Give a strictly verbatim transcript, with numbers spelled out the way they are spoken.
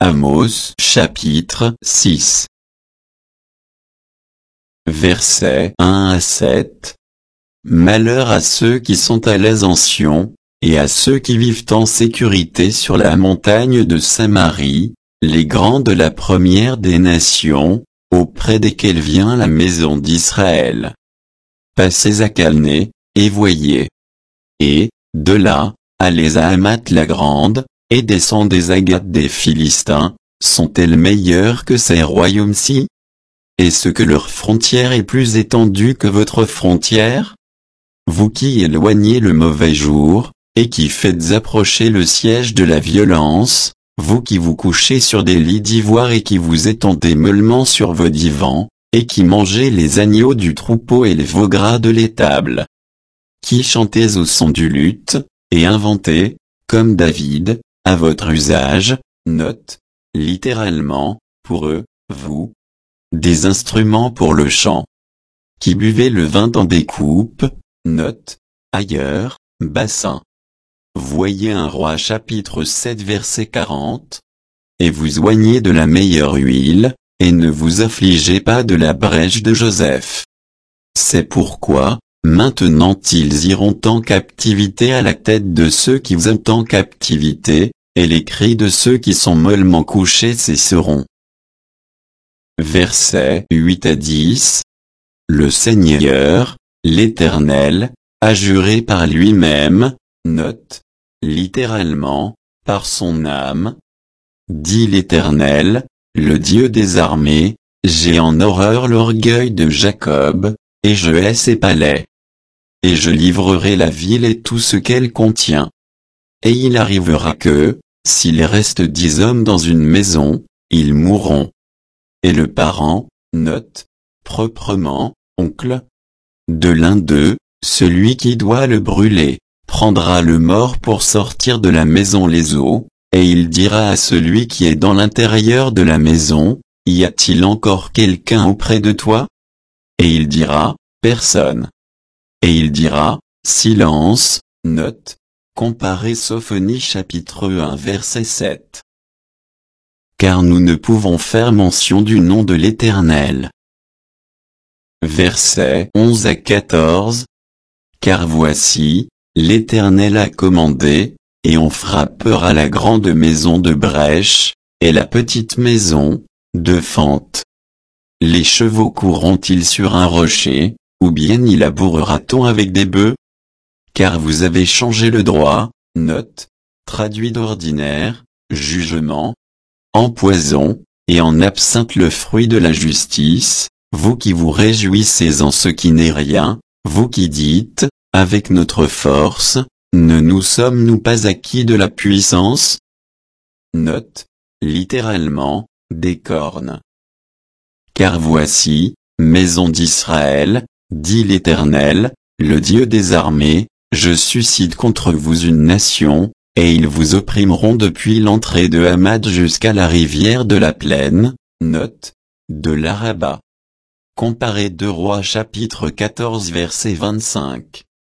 Amos chapitre six. Versets un à sept. Malheur à ceux qui sont à l'aise en Sion, et à ceux qui vivent en sécurité sur la montagne de Samarie, les grands de la première des nations, auprès desquels vient la maison d'Israël. Passez à Calné, et voyez. Et, de là, allez à Hamath la grande, et descendez à Gath des Philistins, sont-elles meilleures que ces royaumes-ci? Est-ce que leur frontière est plus étendue que votre frontière? Vous qui éloignez le mauvais jour, et qui faites approcher le siège de la violence, vous qui vous couchez sur des lits d'ivoire et qui vous étendez mollement sur vos divans, et qui mangez les agneaux du troupeau et les veaux gras de l'étable. Qui chantez au son du luth, et inventez, comme David, à votre usage, note, littéralement, pour eux, vous, des instruments pour le chant. Qui buvez le vin dans des coupes, note, ailleurs, bassin. Voyez un roi chapitre sept verset quarante. Et vous oignez de la meilleure huile, et ne vous affligez pas de la brèche de Joseph. C'est pourquoi, maintenant ils iront en captivité à la tête de ceux qui vont en captivité, et les cris de ceux qui sont mollement couchés cesseront. Versets huit à dix. Le Seigneur, l'Éternel, a juré par lui-même, note, littéralement, par son âme. Dit l'Éternel, le Dieu des armées, j'ai en horreur l'orgueil de Jacob, et je hais ses palais. Et je livrerai la ville et tout ce qu'elle contient. Et il arrivera que, s'il reste dix hommes dans une maison, ils mourront. Et le parent, note, proprement, oncle, de l'un d'eux, celui qui doit le brûler, prendra le mort pour sortir de la maison les os, et il dira à celui qui est dans l'intérieur de la maison, y a-t-il encore quelqu'un auprès de toi? Et il dira, personne. Et il dira, silence, note, comparez Sophonie chapitre un verset sept. Car nous ne pouvons faire mention du nom de l'Éternel. Versets onze à quatorze. Car voici, l'Éternel a commandé, et on frappera la grande maison de brèche, et la petite maison, de fente. Les chevaux courront-ils sur un rocher, ou bien y labourera-t-on avec des bœufs? Car vous avez changé le droit, note, traduit d'ordinaire, jugement, en poison, et en absinthe le fruit de la justice, vous qui vous réjouissez en ce qui n'est rien, vous qui dites, avec notre force, ne nous sommes-nous pas acquis de la puissance? Note, littéralement, des cornes. Car voici, maison d'Israël, dit l'Éternel, le Dieu des armées, je suscite contre vous une nation, et ils vous opprimeront depuis l'entrée de Hamath jusqu'à la rivière de la plaine, note, de l'Araba. Comparez deux Rois chapitre quatorze verset vingt-cinq.